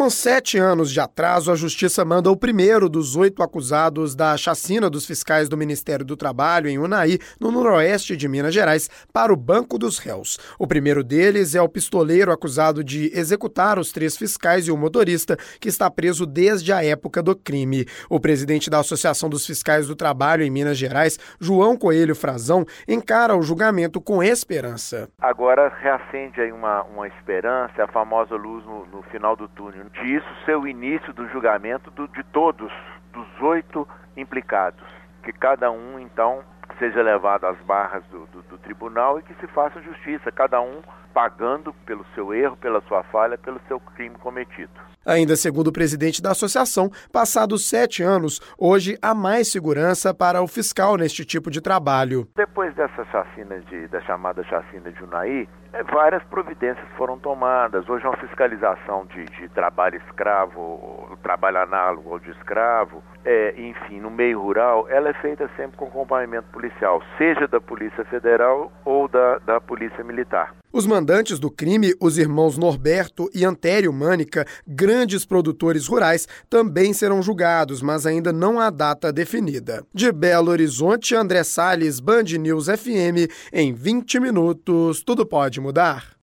Com 7 anos de atraso, a Justiça manda o primeiro dos 8 acusados da chacina dos fiscais do Ministério do Trabalho em Unai, no noroeste de Minas Gerais, para o banco dos réus. O primeiro deles é o pistoleiro acusado de executar os 3 fiscais e o motorista, que está preso desde a época do crime. O presidente da Associação dos Fiscais do Trabalho em Minas Gerais, João Coelho Frazão, encara o julgamento com esperança. Agora reacende aí uma esperança, a famosa luz no final do túnel. Disso ser o início do julgamento de todos, dos 8 implicados. Que cada um, então, seja levado às barras do tribunal e que se faça justiça, cada um pagando pelo seu erro, pela sua falha, pelo seu crime cometido. Ainda segundo o presidente da associação, passados 7 anos, hoje há mais segurança para o fiscal neste tipo de trabalho. Depois dessa chacina, da chamada chacina de Unai, várias providências foram tomadas. Hoje é uma fiscalização de trabalho escravo, trabalho análogo ao de escravo, enfim, no meio rural, ela é feita sempre com acompanhamento policial, seja da Polícia Federal ou da Polícia Militar. Os mandantes do crime, os irmãos Norberto e Antério Mânica, grandes produtores rurais, também serão julgados, mas ainda não há data definida. De Belo Horizonte, André Salles, Band News FM, em 20 minutos, tudo pode mudar.